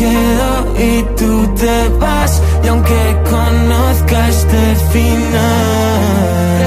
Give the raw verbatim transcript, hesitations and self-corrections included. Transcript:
quedo y tú te vas, y aunque conozca este final,